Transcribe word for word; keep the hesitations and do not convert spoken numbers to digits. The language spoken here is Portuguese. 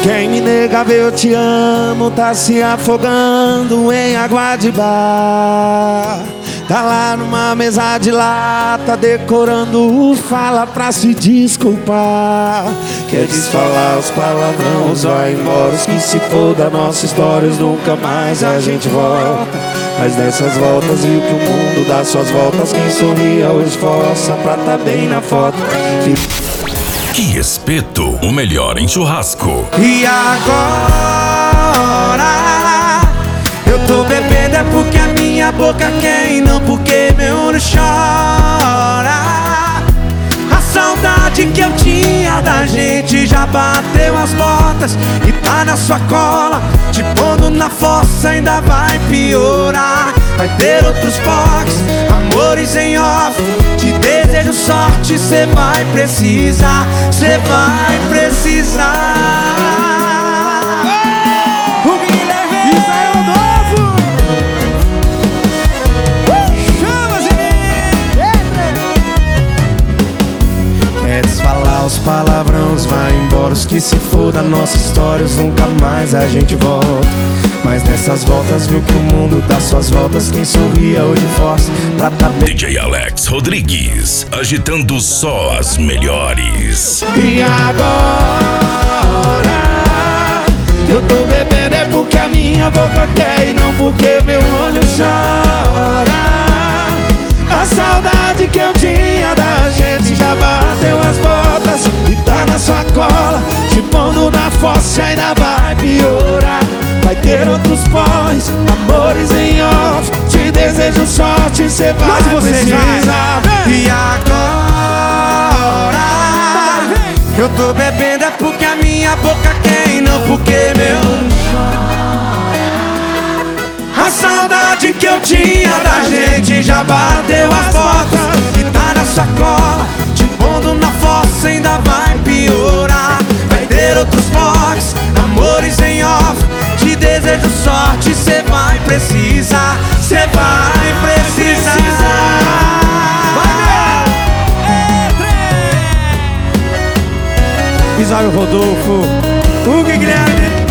Quem me nega ver eu te amo tá se afogando em água de bar. Tá lá numa mesa de lata decorando o fala pra se desculpar. Quer desfalar os palavrões, vai embora os que se foda. Nossa história nunca mais a gente volta. Mas dessas voltas viu que o mundo dá suas voltas. Quem sorria hoje força pra tá bem na foto. Que espeto, o melhor em churrasco. E agora eu tô bebendo é porque a minha boca quer e não porque meu olho chora. A saudade que eu tinha da gente já bateu as botas e tá na sua cola, te pondo na fossa, ainda vai piorar. Vai ter outros foques, amores em off. Te desejo sorte, cê vai precisar, cê vai precisar. O Guilherme Israel novo. Chama, quer desfalar os palavrões, vai embora os que se foda. Nossas histórias nunca mais a gente volta. Mas nessas voltas viu que o mundo dá suas voltas. Quem sorria hoje força pra tá bem. D J Alex Rodrigues, agitando só as melhores. E agora eu tô bebendo é porque a minha boca quer e não porque meu olho chora. A saudade que eu tinha da gente já bateu as botas e tá na sua cola, te pondo na fossa, ainda vai piorar. Vai ter outros pós, amores em off. Te desejo sorte, cê vai precisar. E agora eu tô bebendo é porque a minha boca quer e não porque meu. A saudade que eu tinha da gente já bateu as botas e tá na sacola, te pondo na fossa, ainda vai piorar. Vai ter outros pós, amores em off. Te desejo sorte, cê vai precisar, cê vai precisar. Israel Rodolfo, Hugo e Guilherme.